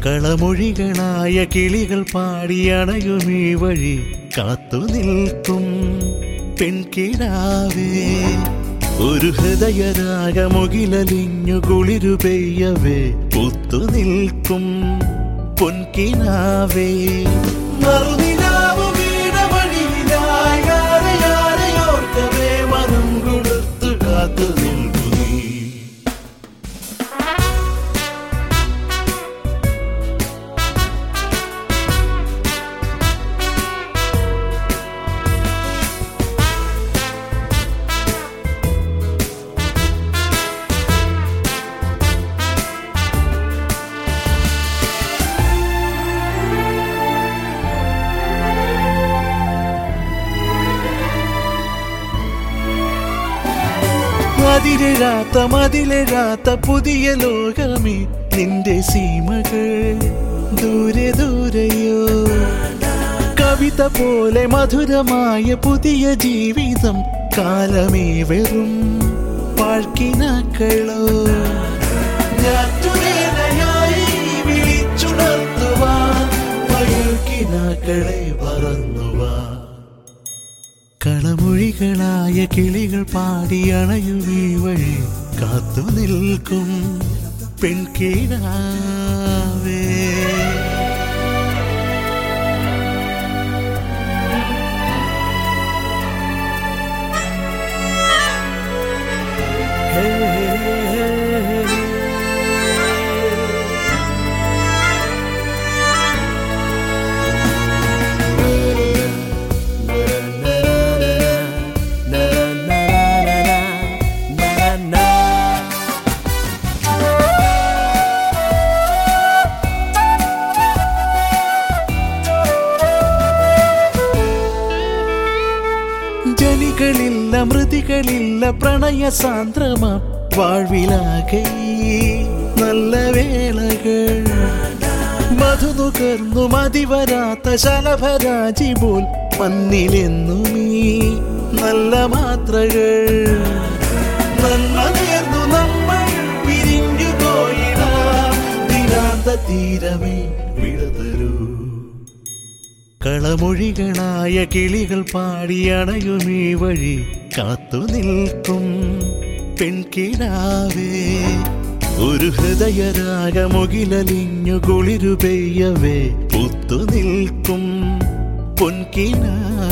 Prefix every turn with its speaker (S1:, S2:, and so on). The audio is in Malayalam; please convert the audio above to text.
S1: കളമൊഴികളായ കിളികൾ പാടിയണയുമീ വഴി കാത്തു നിൽക്കും പെൺകിടാവേ. ഒരു ഹൃദയരാഗമുകിലലിഞ്ഞു കുളിരു പെയ്യവേ ഒത്തു നിൽക്കും പൊൻകിനാവേ. മറുനിലാവു വീണ വഴിയിലായോർക്കവേ മനം കൊടുത്തു കാത്തു നിൽക്കു നീ. മതിലെഴാത്ത പുതിയ ലോകമേ നിന്റെ സീമകൾ ദൂരെ ദൂരെയോ. കവിത പോലെ മധുരമായ പുതിയ ജീവിതം കാലമേ വെറും പാഴ്ക്കിനാക്കളോ. ഞാറ്റുവേലയായി വിളിച്ചുണർത്തുവാൻ പഴുക്കിനാക്കളെ പറന്നുവാ. കളമൊഴികളായ കിളികൾ പാടിയണയുമീ വഴി കാത്തു നിൽക്കും പെൺകിടാവേ. ജനികളില്ല മൃതികളില്ല പ്രണയ സാന്ദ്രമ വാഴ്വിലാകെ നല്ല വേളകൾ. മധുനുകർന്നു മതിവരാത്ത ശലഭരാജി പോൽ മണ്ണിലെന്നുമീ നല്ല മാത്രകൾ. നന്മ നേർന്നു നമ്മൾ പിരിഞ്ഞു പോയിടാ ദിനാന്ത തീരമേ വിടതരൂ. കളമൊഴികളായ കിളികൾ പാടിയണയുമീ വഴി കാത്തു നിൽക്കും പെൺകിടാവേ. ഒരു ഹൃദയരാഗമുകിലലിഞ്ഞു കുളിരു പെയ്യവേ ഒത്തു നിൽക്കും പൊൻകിനാവേ.